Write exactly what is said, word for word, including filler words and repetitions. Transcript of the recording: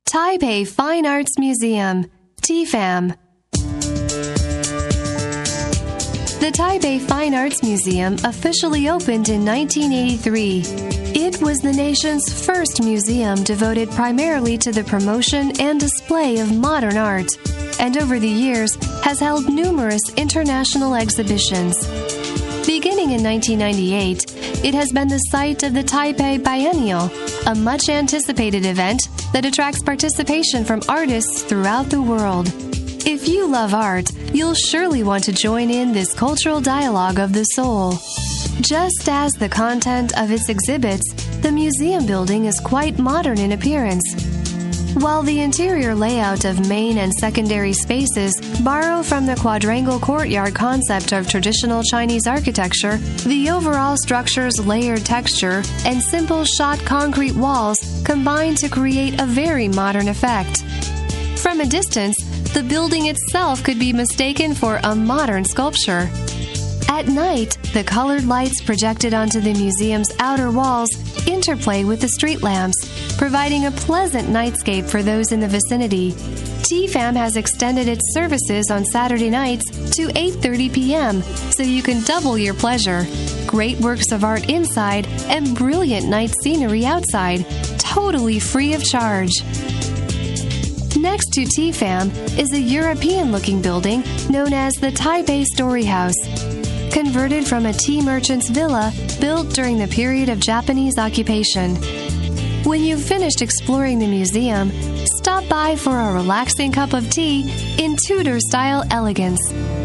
Taipei Fine Arts Museum, T F A M. The Taipei Fine Arts Museum officially opened in nineteen eighty-three. It was the nation's first museum devoted primarily to the promotion and display of modern art, and over the years has held numerous international exhibitions. Beginning in nineteen ninety-eight, it has been the site of the Taipei Biennial, a much-anticipated event that attracts participation from artists throughout the world. If you love art, you'll surely want to join in this cultural dialogue of the soul. Just as the content of its exhibits, the museum building is quite modern in appearance. While the interior layout of main and secondary spaces borrow from the quadrangle courtyard concept of traditional Chinese architecture, the overall structure's layered texture and simple shot concrete walls combine to create a very modern effect. From a distance, the building itself could be mistaken for a modern sculpture. At night, the colored lights projected onto the museum's outer walls interplay with the street lamps, providing a pleasant nightscape for those in the vicinity. T F A M has extended its services on Saturday nights to eight thirty p.m., so you can double your pleasure. Great works of art inside and brilliant night scenery outside, totally free of charge. Next to T F A M is a European-looking building known as the Taipei Story House. Converted from a tea merchant's villa built during the period of Japanese occupation. When you've finished exploring the museum, stop by for a relaxing cup of tea in Tudor-style elegance.